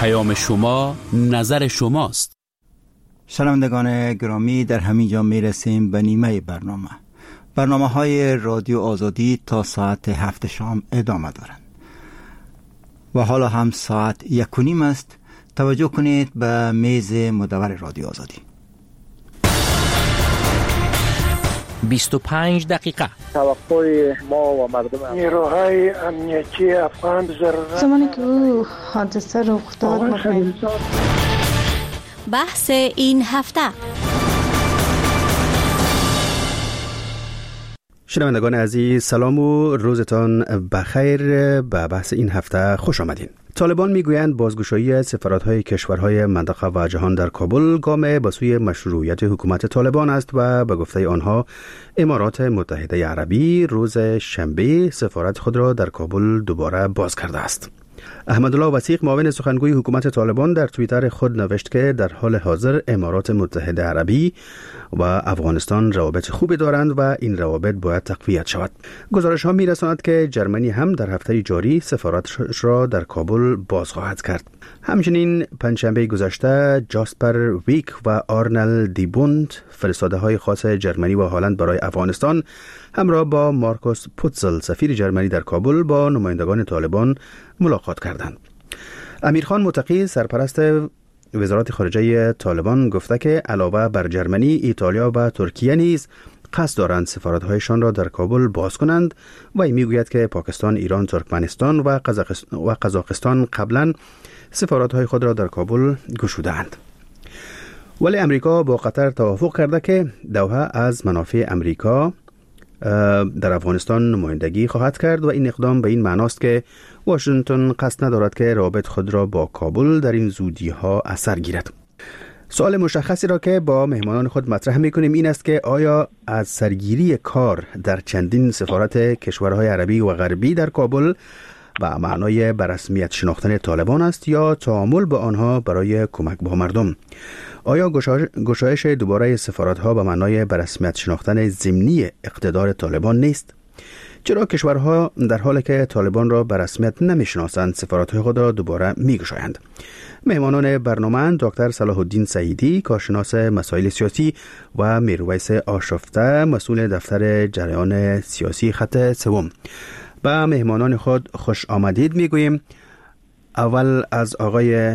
پیام شما، نظر شماست. شنوندگان گرامی، در همین جا میرسیم به نیمه برنامه های رادیو آزادی تا ساعت 7 شام ادامه دارند و حالا هم ساعت 1:30 است. توجه کنید به میز مدور رادیو آزادی. 25 دقیقه توقع ما و مردم نیروهای امنیتی افغان زمانی که او حادثه رخ داد بحث این هفته. شنوندگان عزیز، سلام و روزتان بخیر. به بحث این هفته خوش آمدین. طالبان میگویند بازگشایی سفارت‌های کشورهای منطقه و جهان در کابل گام به سوی مشروعیت حکومت طالبان است و به گفته آنها امارات متحده عربی روز شنبه سفارت خود را در کابل دوباره باز کرده است. احمدالله وثیق، معاون سخنگوی حکومت طالبان، در توییتر خود نوشت که در حال حاضر امارات متحده عربی و افغانستان روابط خوبی دارند و این روابط باید تقویت شود. گزارش ها می رساند که جرمنی هم در هفته جاری سفارتش را در کابل باز خواهد کرد. همچنین پنجشنبه گذشته جاسپر ویک و آرنل دیبوند، فرستاده های خاص جرمنی و هلند برای افغانستان، همراه با مارکوس پوتزل سفیر جرمنی در کابل با نمایندگان طالبان ملاقات کردند. امیرخان متقی، سرپرست وزارت خارجه طالبان، گفته که علاوه بر جرمنی، ایتالیا و ترکیه نیز قصد دارند سفارت‌هایشان را در کابل باز کنند و میگوید که پاکستان، ایران، ترکمنستان و قزاقستان قبلا سفارت‌های خود را در کابل گشودند. ولی امریکا با قطر توافق کرده که دوحه از منافع امریکا در افغانستان نمایندگی خواهد کرد و این اقدام به این معناست که واشنگتن قصد ندارد که روابط خود را با کابل در این زودی‌ها اثر گیرد. سوال مشخصی را که با مهمانان خود مطرح می‌کنیم این است که آیا از سرگیری کار در چندین سفارت کشورهای عربی و غربی در کابل و معنای به رسمیت شناختن طالبان است یا تعامل با آنها برای کمک با مردم؟ آیا گشایش دوباره سفارت‌ها به معنای به رسمیت شناختن ضمنی اقتدار طالبان نیست؟ چرا کشورها در حالی که طالبان را به رسمیت نمی‌شناسند سفارت‌های خود را دوباره می‌گشایند؟ مهمانان برنامه دکتر صلاح الدین سعیدی، کارشناس مسائل سیاسی، و میرویس آشفته، مسئول دفتر جریان سیاسی خط سوم. با مهمانان خود خوش آمدید میگوییم. اول از آقای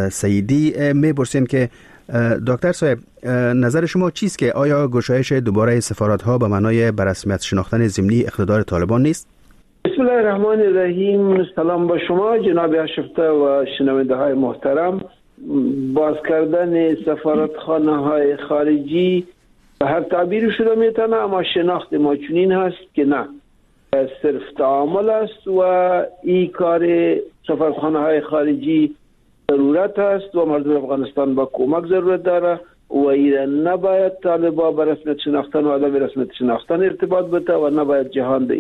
سعیدی میپرسیم که دکتر صاحب، نظر شما چیست که آیا گشایش دوباره سفارت‌ها به معنای به رسمیت شناختن ضمنی اقتدار طالبان نیست؟ بسم الله الرحمن الرحیم. سلام با شما جناب آشفته و شنونده های محترم. باز کردن سفارتخانه‌های خارجی به هر تعبیر شده میتونه، اما شناخت ما چنین هست که نه، صرف تعامل است و این کار سفارتخانه‌های خارجی ضرورت است و مردم افغانستان با کمک ضرورت داره و این نباید طالبان به رسمیت شناختن و عدم رسمیت شناختن ارتباط بده و نباید جهان به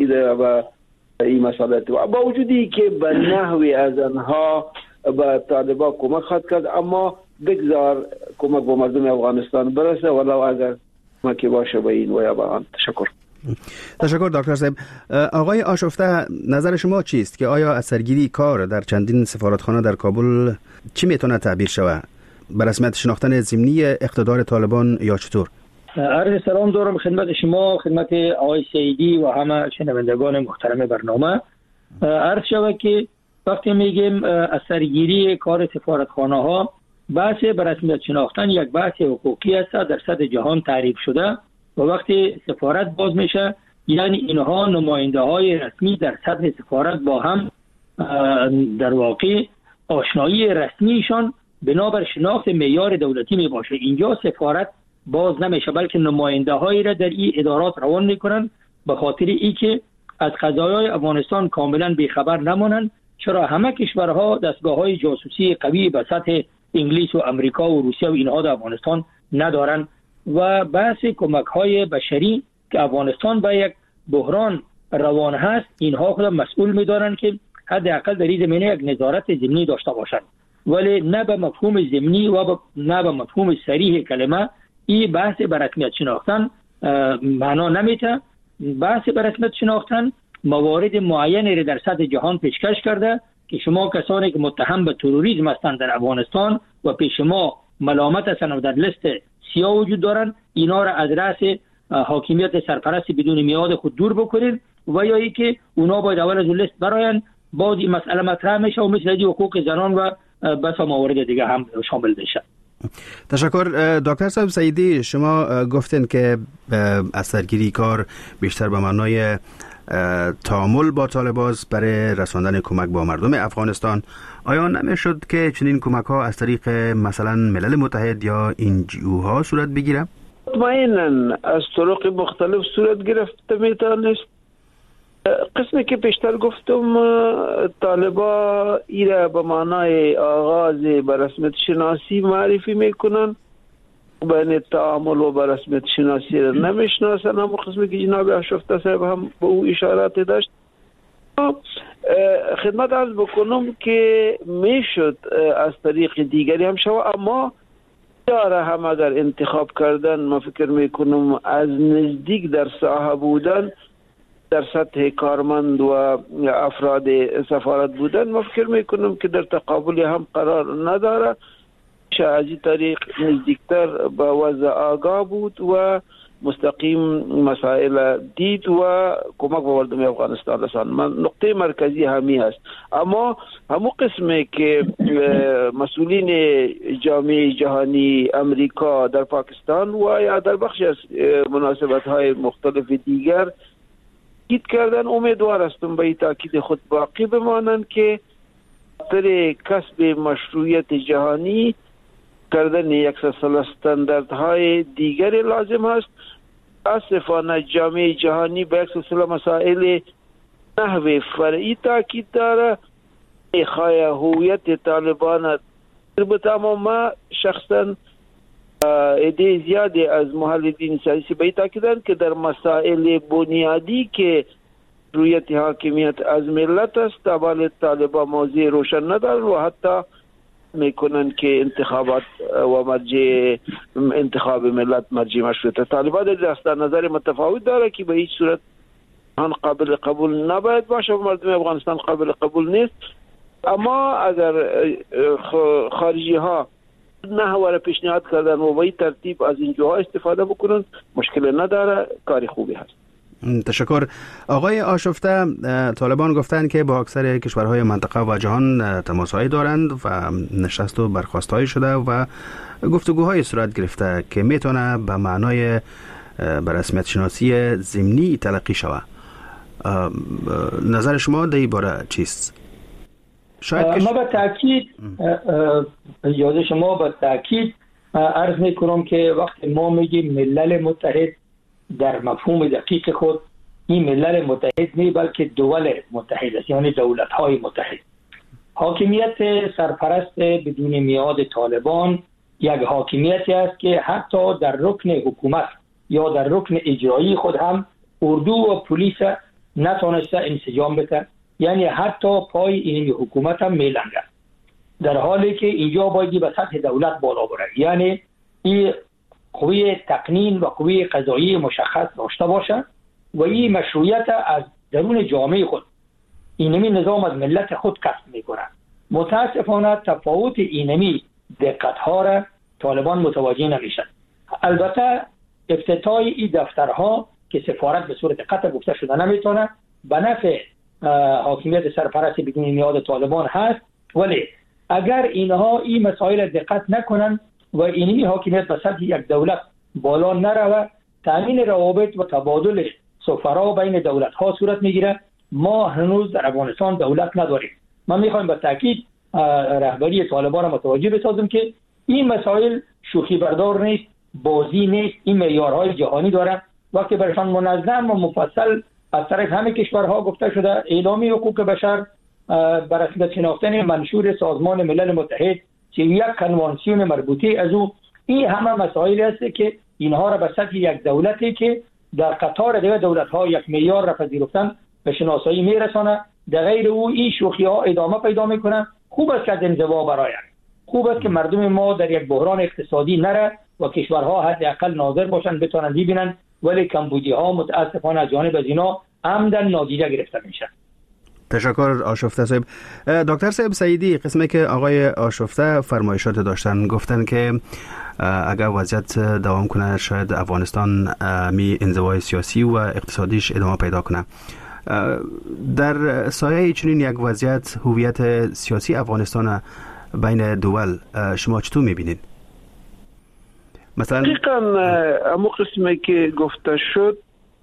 این مسئله با وجودی که به نحوی از آنها به طالبان کمک خواهد کرد، اما بگذار کمک به مردم افغانستان برسه ولو اگر کمکی باشه به این و یا به آن. تشکر دکتر صاحب. آقای آشفته، نظر شما چیست که آیا اثرگیری کار در چندین سفارتخانه در کابل چی میتونه تعبیر شود؟ به رسمیت شناختن ضمنی اقتدار طالبان یا چطور؟ عرض سلام دارم خدمت شما، خدمت آقای سعیدی و همه شنوندگان محترم برنامه. عرض شود که وقتی میگیم اثرگیری کار سفارتخانه ها، بحث به رسمیت شناختن یک بحث حقوقی است در سطح جهان تعریف شده و وقتی سفارت باز میشه یعنی اینها نماینده های رسمی در سطح سفارت با هم در واقع آشنایی رسمیشان بنابر شناخت معیار دولتی می باشه. اینجا سفارت باز نمیشه بلکه نماینده هایی را در این ادارات روان میکنن به خاطر اینکه از قضایای افغانستان کاملا بیخبر نمانند، چرا همه کشورها دستگاه های جاسوسی قوی به سطح انگلیس و امریکا و روسیه و اینها در افغانستان ندارن و بحث کمک های بشری که افغانستان به یک بحران روان هست اینها خود مسئول می‌دارن که حداقل در این زمینه یک نظارت ضمنی داشته باشند، ولی نه به مفهوم ضمنی و نه به مفهوم صریح کلمه این بحث به رسمیت شناختن معنا نمیده. بحث به رسمیت شناختن موارد معینی را در سطح جهان پیشکش کرده که شما کسانی که متهم به تروریسم هستند در افغانستان و پیش ما ملامت هستند و در لیست سیاه وجود دارند، اینا را از رأس حاکمیت سرپرست بدون میعاد خود دور بکنید و یا ای که اونا باید اول از لیست براین، بعد این مسئله مطرح میشه و مثل حقوق زنان و بس موارد دیگه هم شامل بشه. تشکر. دکتر صاحب سعیدی، شما گفتین که اثرگیری کار بیشتر به معنای تعامل با طالبان برای رساندن کمک با مردم افغانستان. آیا نمیشد که چنین کمک ها از طریق مثلا ملل متحد یا NGO ها صورت بگیره؟ مطمئناً از طرق مختلف صورت گرفته میتونست. قسمی که پیشتر گفتم، طالبا ایره به معنای آغاز به رسمیت شناسی معرفی میکنن، بین تعامل و به رسمیت شناسی را نمیشناسن. هم قسمی که جناب آشفته صاحب هم به او اشارات داشت. خدمت عرض بکنم که میشد از طریق دیگری هم شود، اما داره هم اگر انتخاب کردن، ما فکر میکنم از نزدیک در ساحه بودن، در سطح کارمند و افراد سفارت بودن، ما فکر میکنم که در تقابل هم قرار نداره. از این طریق نزدیکتر به وضع آگاه بود و مستقیم مسائل دید و کمک به مردم افغانستان رساند. نقطه مرکزی همی است. اما همون قسمی که مسئولین جامعه جهانی، امریکا در پاکستان و یا در بخش از مناسبت های مختلف دیگر تاکید کردن، امیدوار هستم به این تاکید خود باقی بمانند که در کسب مشروعیت جهانی کردن یک سلسله استانداردهای دیگری لازم است. متاسفانه جامعه جهانی به یک سلسله مسائل نحو فرعی تاکید داره. اخای هویت طالبان البته ما شخصا ایده زیادی از محللین سیاسی به تاکیدند که در مسائل بنیادی که رویت حاکمیت از ملت است، تبال طالبان موضوع روشن ندارند و حتی میکنن که انتخابات و مرجع انتخاب ملت مرجع مشروطه. طالبان در دست نظر متفاوت داره که به هیچ صورت آن قابل قبول نباید باشه و مردم افغانستان قابل قبول نیست. اما اگر خارجی ها نحوه پیشنهاد کردن و به این ترتیب از این جاها استفاده بکنن، مشکل نداره، کاری خوبی هست. تشکر. آقای آشفته، طالبان گفتند که با اکثر کشورهای منطقه و جهان تماسهایی دارند و نشست و برخاستهایی شده و گفتگوهای صورت گرفته که میتونه به معنای به رسمیت شناسی ضمنی تلقی شود. نظر شما در این باره چیست؟ ما به تأکید یاد شما به تأکید عرض میکنم که وقتی ما میگیم ملل متحد در مفهوم دقیق خود، این ملل متحد نه بلکه دول متحد است، یعنی دولت های متحد. حاکمیت سرپرست بدون میعاد طالبان یک حاکمیتی است که حتی در رکن حکومت یا در رکن اجرایی خود هم اردو و پلیس نتونسته انسجام بده، یعنی حتی پای این حکومت هم میلنگه، در حالی که اینجا باید به سطح دولت بالا بره، یعنی این قوی تقنین و قوی قضایی مشخص داشته باشه و این مشروعیت از درون جامعه خود اینمی نظام از ملت خود کسب میکنه. متاسفانه تفاوت اینمی دقت ها را طالبان متوجه نمیشن. البته افتتاح این دفترها که سفارت به صورت قطع گفته شده نمیتونه به نفع حاکمیت سرپرست بدون میعاد طالبان هست، ولی اگر اینها این مسائل دقت نکنن و اینمی حاکمیت به سطح یک دولت بالا نروه، تامین روابط و تبادل سفرا بین دولت ها صورت میگیره. ما هنوز در افغانستان دولت نداریم. من میخوایم به تاکید رهبری طالبان را متوجه بسازم که این مسائل شوخی بردار نیست، بازی نیست، این معیارهای جهانی داره. وقتی برشان منظم و مفصل از طرف همه کشورها گفته شده اعلامیه حقوق بشر بر رسمیت شناختن منشور سازمان ملل متحد که یک کنوانسیون مربوطه از او، این همه مسائل است که اینها را به سطح یک دولتی که در قطار دیگر دولت ها یک معیار را پذیرفتن به شناسایی میرسانه. در غیر او این شوخی ها ادامه پیدا میکنه. خوب است که از انزوا برآید، خوب است که مردم ما در یک بحران اقتصادی نره و کشورها حداقل ناظر باشن، بتونن ببینن، ولی کمبودی ها متاسفانه از جانب از اینا عمدن نادیده گرفته میشن. تشکر آشفته صاحب. دکتر صاحب سعیدی، قسمی که آقای آشفته فرمایشات داشتن، گفتن که اگر وضعیت دوام کنه شاید افغانستان می انزوای سیاسی و اقتصادیش ادامه پیدا کنه. در سایه چنین یک وضعیت هویت سیاسی افغانستان بین دول شما چطور میبینید؟ مثلا دقیقاً امو قسمی که گفته شد،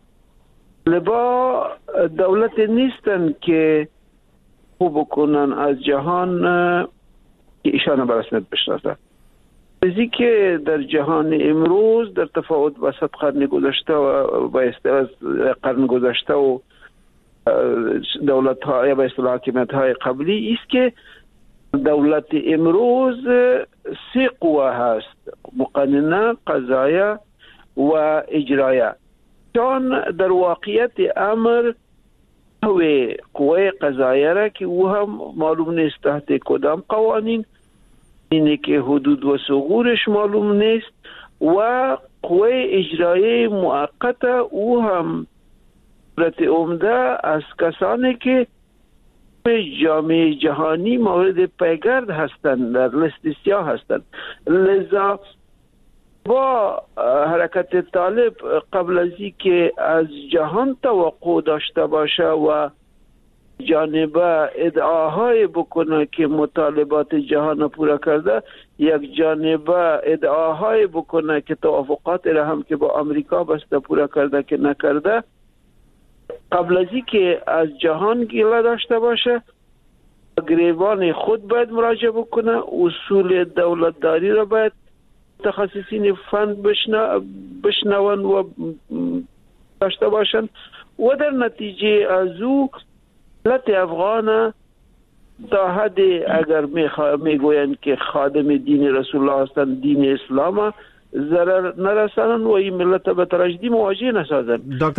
لبا دولت نیستن که خوب کنن از جهان که ایشان به رسمیت بشناسن. چیزی که در جهان امروز در تفاوت با 100 قرن گذشته و با از قرن گذشته و دولت ها یا به اصطلاح حاکمیت های قبلی است که دولت امروز 3 قوه هست: مقننه، قضایه و اجرایه. چون در واقعیت امر قوه قضایه را که او هم معلوم نیست تحت کدام قوانین، اینه که حدود و ثغورش معلوم نیست، و قوه اجرایه موقته او هم صورت عمده از کسانی که جامعه جهانی مورد پیگرد هستند، در لیست سیاه هستند. لذا با حرکت طالب قبل از اینکه از جهان توقع داشته باشه و جانبه ادعاهای بکنه که مطالبات جهان پورا کرده، یک جانبه ادعاهای بکنه که توافقات را هم که با آمریکا بسته پورا کرده که نکرده، قبل از اینکه از جهان گله داشته باشه گریبان خود باید مراجعه بکنه. اصول دولتداری را باید متخصصین فن بشنون و داشته باشند و در نتیجه از او ملت افغان تا حد اگر میگویند که خادم دین رسول الله هستند، دین اسلام، ضرر نرسانن و این ملت به تراژدی مواجه نسازن.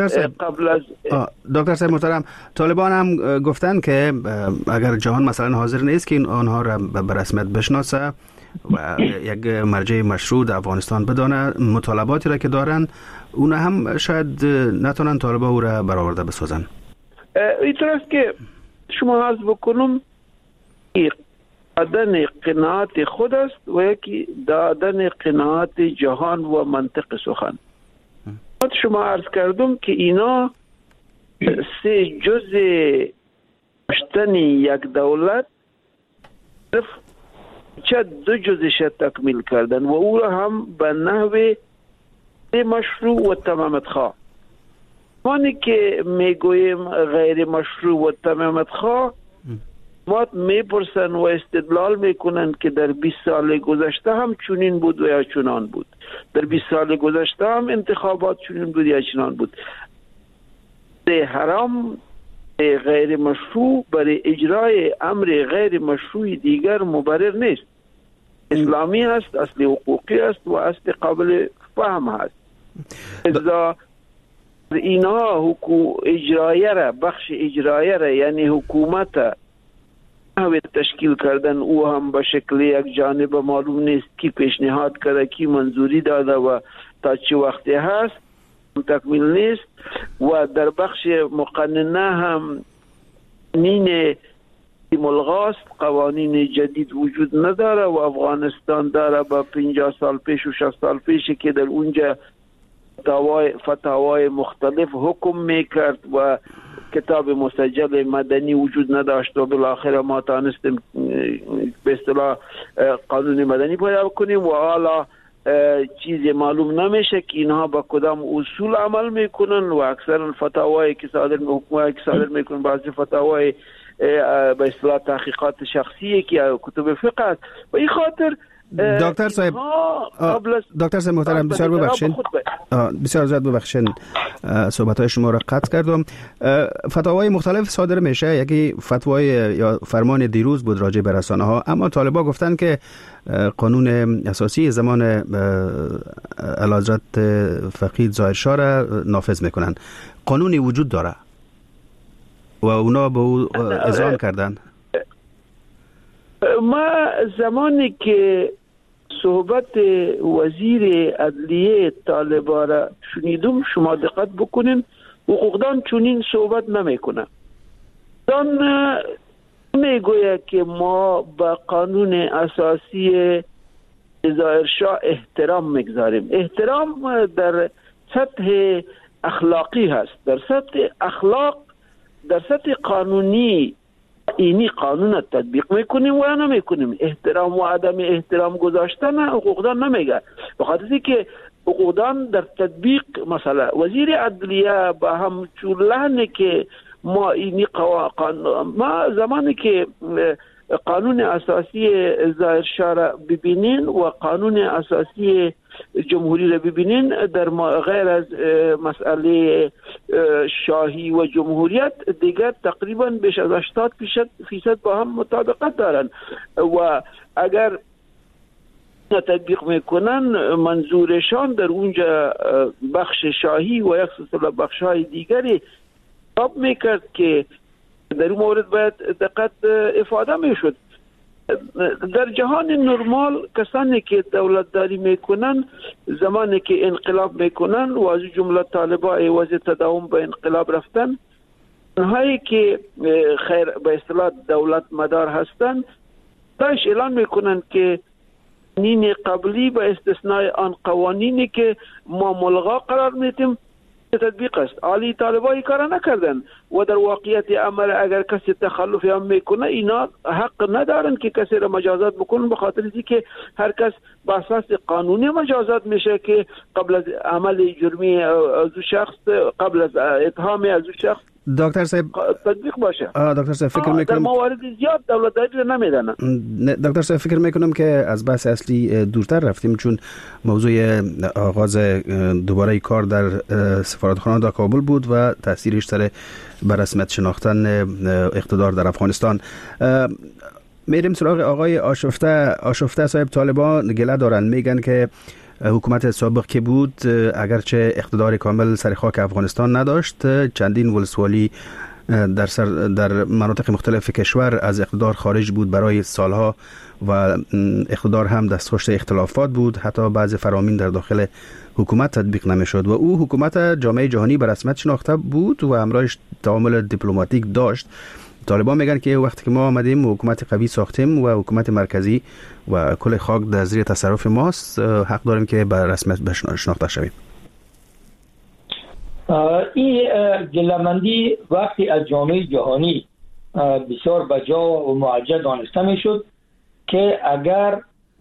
دکتر صاحب محترم، طالبان هم گفتن که اگر جهان مثلا حاضر نیست که آنها را به رسمیت بشناسه و یک مرجع مشروع در افغانستان بدانه، مطالباتی را که دارن اون هم شاید نتونن طالبان او را برآورده بسازن. اینطور است که شما عرض بکنم دادن قناعت خود است و یکی دادن قناعت جهان و منطق سخن. شما عرض کردم که اینا 3 جزء داشتن یک دولت چه 2 جزش تکمیل کردن و او را هم به نحو مشروع و تمامت خواه. مانی که میگویم غیر مشروع و تمامت خواه، ما میپرسن و استدلال میکنن که در 20 سال گذشته هم چنین بود و یا چنان بود، در 20 سال گذشته هم انتخابات چنین بود یا چنان بود. حرام غیر مشروع برای اجرای امر غیر مشروع دیگر مبرر نیست. اسلامی هست، اصل حقوقی است و اصل قابل فهم هست. ازا اینها اجرایه را، بخش اجرایه را یعنی حکومت تشکیل کردن، او هم به شکل یک جانب معلوم نیست کی پیشنهاد کرده، کی منظوری داده و تا چه وقتی هست تکمیل نیست. و در بخش مقننه هم نین ملغاست، قوانین جدید وجود نداره و افغانستان داره با 50 سال پیش و 60 سال پیش که در اونجا فتاوای مختلف حکم میکرد و کتاب مسجل مدنی وجود نداشت و بالاخره ما تانستیم به اصطلاح قانون مدنی پیدا کنیم و حالا چیزی معلوم نمیشه که اینها با کدام اصول عمل میکنن و اکثر فتاوایی که صادر میکنن بعضی فتاوای به اصطلاح تحقیقات شخصیه که کتب فقه است. و این خاطر دکتر صاحب محترم بسیار ببخشید، بسیار زیاد ببخشید صحبت‌های شما را قطع کردم. فتاوای مختلف صادر میشه. یکی فتوای یا فرمان دیروز بود راجع به رسانه‌ها، اما طالبان گفتن که قانون اساسی زمان اعلیحضرت فقید ظاهرشاه را نافذ میکنن. قانونی وجود داره و اونا به او اذعان کردن. ما زمانی که صحبت وزیر عدلیه طالبان را شنیدم، شما دقت بکنین، حقوقدان چنین صحبت نمیکنه. دان میگوید که ما به قانون اساسی ظاهر شاه احترام میگذاریم. احترام در سطح اخلاقی هست، در سطح اخلاق، در سطح قانونی اینی قانون تطبیق میکنیم و نمیکنیم. احترام و عدم احترام گذاشتن حقوقدان نمیگه، به خاطر که حقوقدان در تطبیق مثلا وزیر عدلیه با همچون لحنی که ما اینی ما زمانی که قانون اساسی ظاهر شاه را ببینین و قانون اساسی جمهوری را ببینین، در غیر از مسئله شاهی و جمهوریت دیگر تقریبا بیش از 80% با هم مطابقت دارن و اگر تطبیق میکنن منظورشان در اونجا بخش شاهی و یک سلسله بخش های دیگری تاب میکرد که در این مورد باید دقت افاده میشد. در جهان نرمال کسانی که دولت داری میکنن زمانی که انقلاب میکنن و از جمله طالبان عوض تداوم به انقلاب رفتن، اونهایی که خیر به اصطلاح دولت مدار هستن داش اعلان میکنن که قوانین قبلی به استثناء آن قوانینی که ما ملغا قرار میدیم تطبیق است. عالی طالبایی کار نکردن و در واقعیت عمل اگر کسی تخلف هم میکنه اینا حق ندارن که کسی را مجازات بکنن، به خاطر اینکه هر کس با اساس قانونی مجازات میشه که قبل از عمل جرمی از شخص، قبل از اتهام از شخص دکتر صاحب تطبیق باشه. دکتر صاحب فکر میکنم در موارد زیاد دولت داری نمیدن. دکتر صاحب فکر میکنم که از بحث اصلی دورتر رفتیم، چون موضوع آغاز دوباره کار در سفارتخانه در کابل بود و تاثیرش سر بر رسمیت شناختن اقتدار در افغانستان. میریم سراغ آقای آشفته صاحب. طالبان گله دارن، میگن که حکومت سابق که بود اگرچه اقتدار کامل سر خاک افغانستان نداشت، چندین ولسوالی در مناطق مختلف کشور از اقتدار خارج بود برای سالها و اقتدار هم دستخوش اختلافات بود، حتی بعض فرامین در داخل حکومت تطبیق نمیشد و او حکومت جامعه جهانی به رسمیت شناخته بود و همراهش تعامل دیپلماتیک داشت. طالبان میگن که وقتی که ما آمدیم حکومت قوی ساختیم و حکومت مرکزی و کل خاک در زیر تصرف ماست، حق داریم که به رسمیت شناخته شویم. این گله‌مندی وقتی از جامعه جهانی بسیار بجا و معجزه دانسته میشد که اگر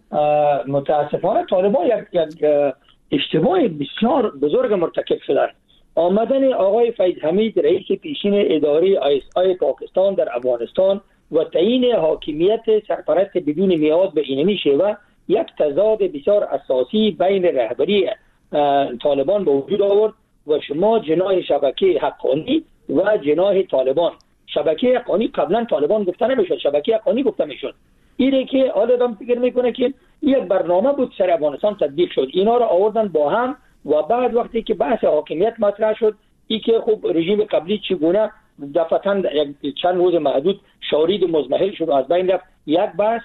متاسفانه طالبان یک اشتباه بسیار بزرگ مرتکب شدند. آمدن آقای فیض حمید رئیس پیشین اداره ISI پاکستان در افغانستان و تعیین حاکمیت سرپرست بدون میعاد به اینمی شیوه یک تضاد بسیار اساسی بین رهبری طالبان به وجود آورد و شما جناح شبکه حقانی و جناح طالبان. شبکه حقانی قبلا طالبان گفته نمیشد، شبکه حقانی گفته میشد. اینه که آدم فکر میکنه که یک برنامه بود سر افغانستان تطبیق شد، اینا را آوردن با هم و بعد وقتی که بحث حاکمیت مطرح شد، ای که خب رژیم قبلی چگونه دفعتاً چند روز محدود شارید و مزمحل شد و از بین رفت، یک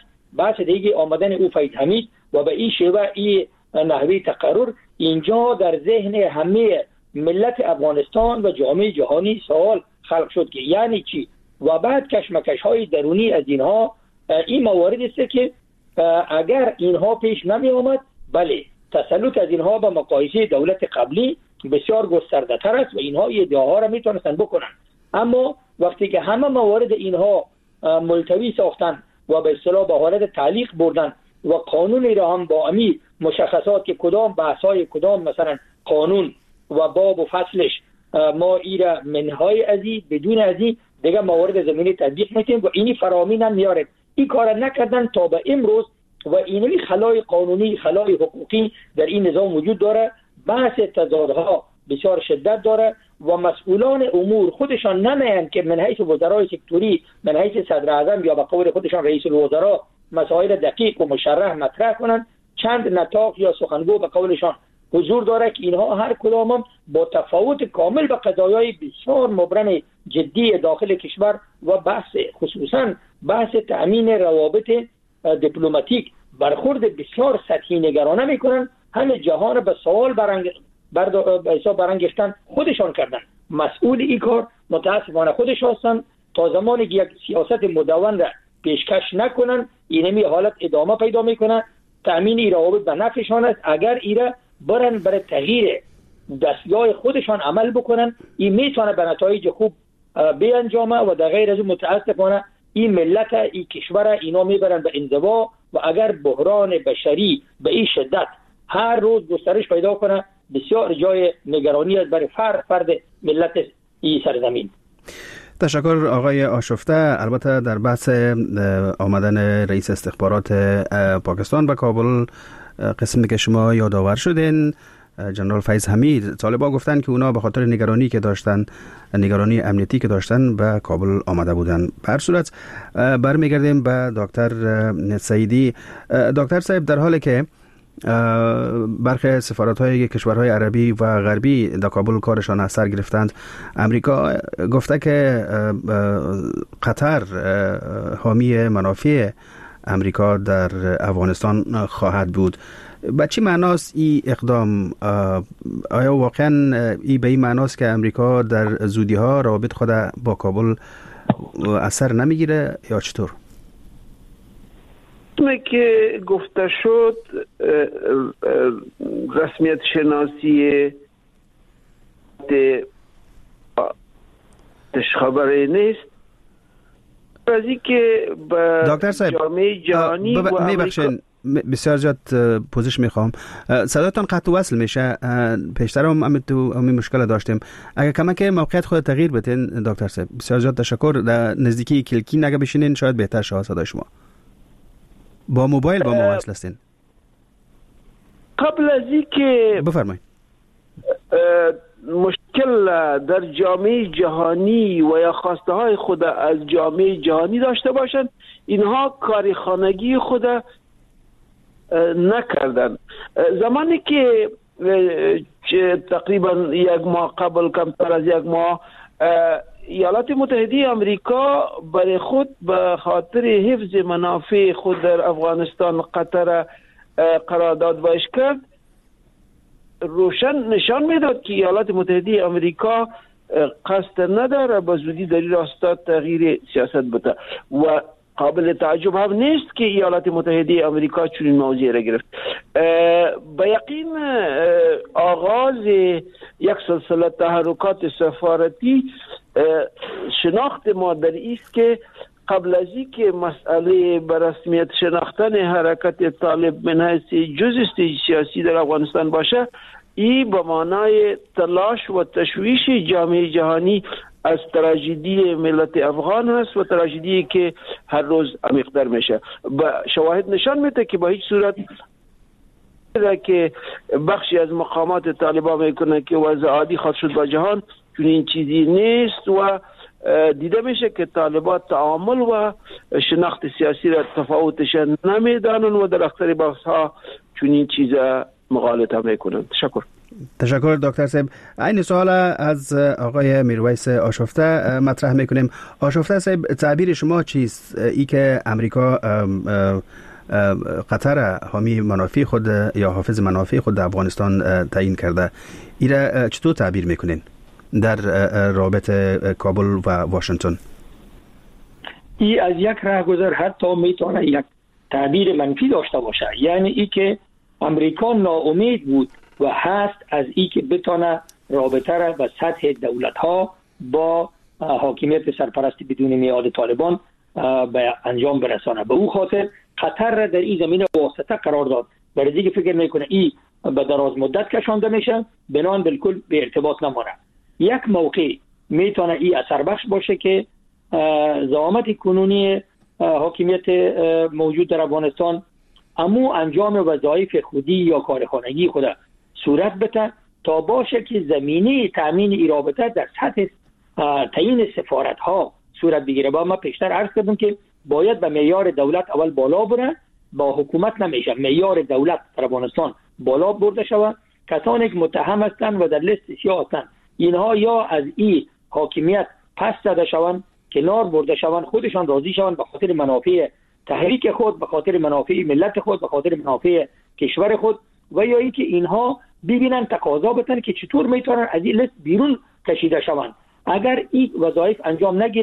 بحث دیگه آمدن او فیض حمید و به این شیوه این نحوه تقرر اینجا در ذهن همه ملت افغانستان و جامعه جهانی سوال خلق شد که یعنی چی و بعد کشمکش های درونی از اینها. این موارد است که اگر اینها پیش نمی آمد، بله تسلط از اینها به مقایسه دولت قبلی بسیار گسترده تر است و اینها ادعاها را میتونستن بکنن، اما وقتی که همه موارد اینها ملتوی ساختن و به اصطلاح به حالت تعلیق بردن و قانونی را هم با امی مشخصات که کدام بحث‌های کدام مثلا قانون و باب و فصلش ما ایرا منهای ازی بدون ازی دیگه موارد زمینی تطبیق میتیم و اینی فرامین هم میارد. این کار نکردن تا به امروز و اینمی خلای قانونی خلای حقوقی در این نظام وجود داره. بحث تضادها بسیار شدت داره و مسئولان امور خودشان نمیان که من حیث وزرای سکتوری، من حیث صدر اعظم یا به قول خودشان رئیس الوزراء مسائل دقیق و مشرح مطرح کنند. چند نطاق یا سخنگو به قولشان حضور داره که اینها هر کدام هم با تفاوت کامل به قضایای بسیار مبرم جدی داخل کشور و بحث خصوصا بحث تأمین روابط دیپلماتیک برخورد بسیار سطحی نگرانه میکنن. همه جهان به سوال برانگیختن خودشان کردن. مسئول این کار متاسفانه خودش هستن تا زمانی که یک سیاست مدون را پیشکش نکنن اینمی حالت ادامه پیدا میکنه. تامین این روابط به نفعشان است. اگر ایره برن برای تغییر دستگاه خودشان عمل بکنن این میتونه به نتایج خوب بیانجامه و در غیر از اون متاسفانه این ملت این کشور اینا میبرن به انزوا و اگر بحران بشری به این شدت هر روز گسترش پیدا کنه بسیار جای نگرانی است برای فرد ملت این سرزمین. تشکر آقای آشفته. البته در بحث آمدن رئیس استخبارات پاکستان به کابل قسمی که شما یادآور شدین جنرال فیض حمید، طالبان گفتن که اونا به خاطر نگرانی که داشتن، نگرانی امنیتی که داشتن به کابل آمده بودن. به هر صورت برمیگردیم به دکتر سعیدی. دکتر صاحب، در حالی که برخی سفارت‌های کشورهای عربی و غربی در کابل کارشان از سر گرفتند، امریکا گفته که قطر حامی منافع امریکا در افغانستان خواهد بود. به چی معناست این اقدام؟ آیا واقعا این به این معناست که امریکا در زودی ها روابط خود با کابل اثر نمیگیره یا چطور؟ که گفته شد رسمیت شناسی خبری نیست از این که به جامعه جهانی و امریکا بسیار زیاد پوزش میخوام، صداتان قطع وصل میشه. پیشتر هم همین مشکل داشتیم. اگر کمک موقعیت خود تغییر بدین دکتر صاحب، بسیار زیاد تشکر. در نزدیکی کلکی اگه بشینین شاید بهتر شه صدای شما. با موبایل با ما وصل هستین. قبل از این که بفرمایید مشکل در جامعه جهانی و یا خواسته های خود از جامعه جهانی داشته باشند، اینها کار خانگی خود نکردن. زمانی که تقریبا یک ماه قبل، کمتر از یک ماه، ایالات متحده آمریکا برای خود به خاطر حفظ منافع خود در افغانستان قطر قرارداد باش کرد، روشن نشان میداد که ایالات متحده آمریکا قصد نداره به زودی در این راستا تغییر سیاست بده و قابل تعجب هم نیست که ایالات متحده آمریکا چنین موضوعی را گرفت. به یقین آغاز یک سلسله تحرکات سفارتی شناخت ما در است که قبل از اینکه مسئله به رسمیت شناختن حرکت طالب من حیث جزء سیاسی در افغانستان باشه، این به معنای تلاش و تشویش جامعه جهانی از تراژدی ملت افغان هست و تراژدی که هر روز عمیق‌تر میشه. شواهد نشان میده که با هیچ صورت که بخشی از مقامات طالبان میکنه که وضع عادی خواهد شد با جهان، چون این چیزی نیست و دیده میشه که طالبان تعامل و شناخت سیاسی را تفاوتش نمیدانن و در اکثر بحث ها چون این چیزا مغالطه میکنن. تشکر دکتر صاحب. این سوال از آقای میرویس آشفته مطرح میکنیم. آشفته صاحب، تعبیر شما چیست؟ ای که امریکا قطر حامی منافع خود یا حافظ منافع خود در افغانستان تعیین کرده، ای را چطور تعبیر میکنین در رابط کابل و واشنگتن؟ ای از یک راهگذر حتی میتونه یک تعبیر منفی داشته باشه، یعنی ای که امریکا ناامید بود و هست از ای که بتونه رابطه را به سطح دولت ها با حاکمیت سرپرست بدون میعاد طالبان به انجام برسانه. به او خاطر قطر را در این زمینه واسطه قرار داد. برای دیگه فکر میکنه ای به دراز مدت کشانده میشه، بنان بالکل به ارتباط نمانه. یک موقع میتونه ای اثر بخش باشه که زعامت کنونی حاکمیت موجود در افغانستان امو انجام وظایف خودی یا کارخانگی خود صورت بده تا باشه که زمینه تامین این رابطه در سطح تعیین سفارت ها صورت بگیره. با ما پیشتر عرض کردم که باید به معیار دولت اول بالا بره، با حکومت نمیشه. معیار دولت در افغانستان بالا برده شود. کسانی که متهم هستند و در لیست سیاه هستند اینها یا از این حاکمیت پس زده شوند، کنار برده شوند، خودشان راضی شوند به خاطر منافع تحریک خود، به خاطر منافع ملت خود، به خاطر منافع کشور خود، و یا اینکه اینها ببینن تقاضا بتن که چطور میتونن از این لیست بیرون کشیده شوند. اگر این وظایف انجام نگیره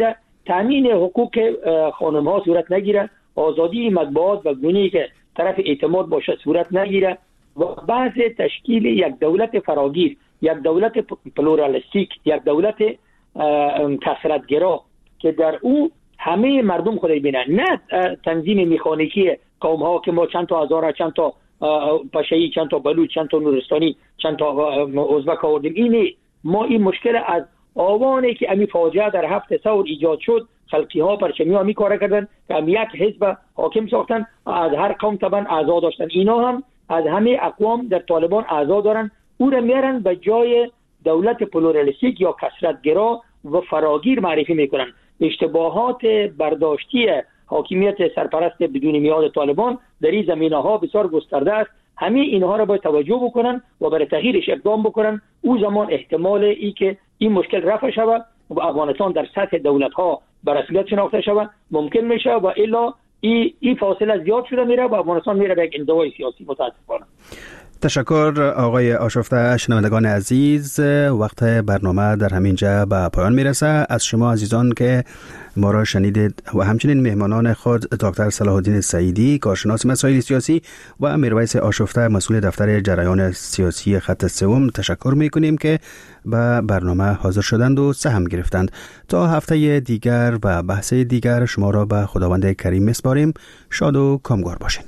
تامین حقوق خانم ها صورت نگیره، آزادی مطبوعات و گونه‌ای که طرف اعتماد باشه صورت نگیره و بعض تشکیل یک دولت فراگیر، یک دولت پلورالیستیک، یک دولت کثرت‌گرا که در او همه مردم خود ببینن، نه تنظیم مکانیکی قوم ها که ما چند تا هزار، چند تا پشه‌ای، چند تا بلوچ، چند تا نورستانی، چند تا ازبک آوردیم. اینه ما این مشکل از آوانی که امی فاجعه در 7 ثور ایجاد شد، خلقی ها پرچمی ها می کار کردن که هم یک حزب حاکم ساختن، از هر قوم طبعا اعضا داشتن. اینا هم از همه اقوام در طالبان اعضا دارن، او را میارن به جای دولت پلورالیستیک یا کثرت‌گرا و فراگیر معرفی میکنن. اشتباهات برداشتی حاکمیت سرپرست بدون میاد طالبان در این زمینه‌ها بسیار گسترده است. همه اینها را باید توجه بکنن و برای تغییرش اقدام بکنن. او زمان احتمال ای که این مشکل رفع شود و افغانستان در سطح دولت‌ها به رسمیت شناخته شود ممکن میشه و الا این فاصله زیاد شده میره و افغانستان میره به یک انزوای سیاسی. متاسفانه. تشکر آقای آشفته. شنوندگان عزیز، وقت برنامه در همینجا به پایان میرسه. از شما عزیزان که ما را شنیدید و همچنین مهمانان خود دکتر صلاح الدین سعیدی، کارشناس مسائل سیاسی، و میرویس آشفته، مسئول دفتر جریان سیاسی خط سوم، تشکر میکنیم که به برنامه حاضر شدند و سهم گرفتند. تا هفته دیگر و بحث دیگر شما را به خداوند کریم میسپاریم. شاد و کامگار باشین.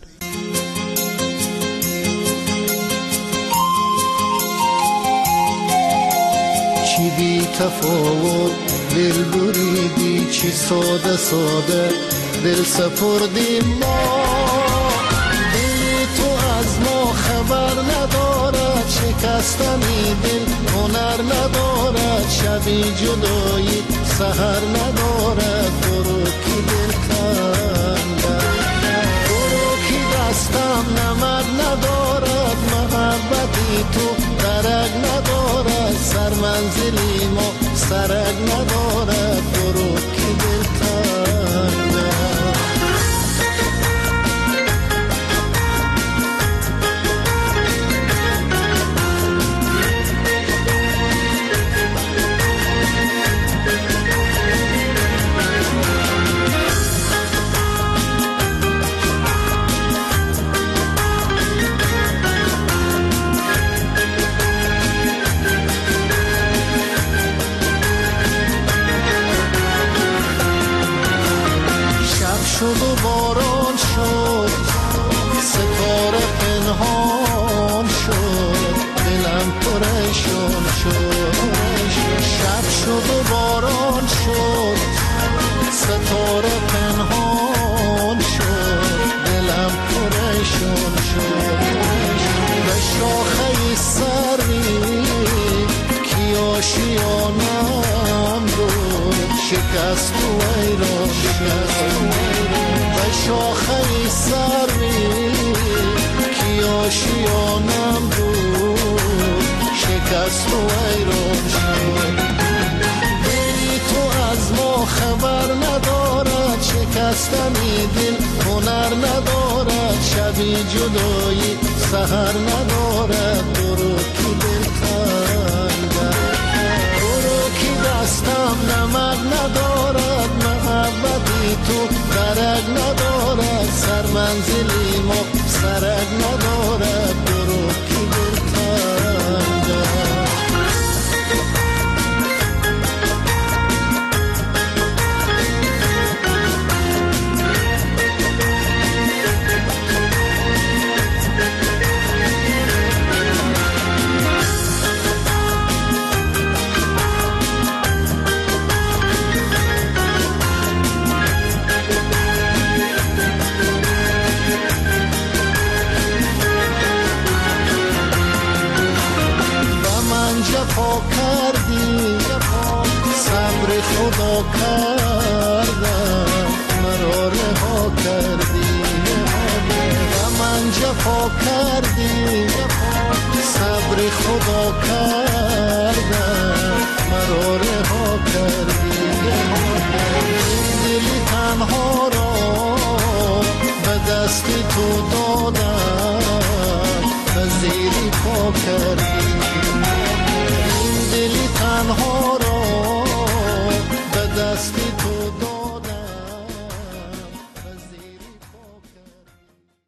چی بی تفاوت دل بریدی، چی ساده ساده دل سپردیم ما. دل تو از ما خبر ندارد، شکستنی دل هنر ندارد، شبی جدایی سحر ندارد. برو کی دل کندد، برو کی دستم نمد ندارد، محبتی تو درک ندارد، سر منزلی ما سرک ندارد. برو کی دل کندد. شد و باران شد، ستاره پنهان شد، دلم پریشان شد. شب شد و باران شد، ستاره پنهان شد، دلم پریشان شد. به شاخه سری کی آشیانم بود، شکست و ایران شد. به شاخه سری کی آشیانم بود، شکست و ایران شد. دلی تو از ما خبر ندارد، شکستنی دل هنر ندارد، شبی جدایی سحر ندارد. برو کی دل کندد، برو کی دستم نمد ندارد، محبتی تو درک ندارد، سر منزلی ما سرک ندارد. برو کی دل کندد. جفا کردی، صبر خدا کردم، مرا رها کردی. و من جفا کردی، صبر خدا کردم، مرا رها کردی. دلی تنها را به دست تو دادم، به زیری پا کردی.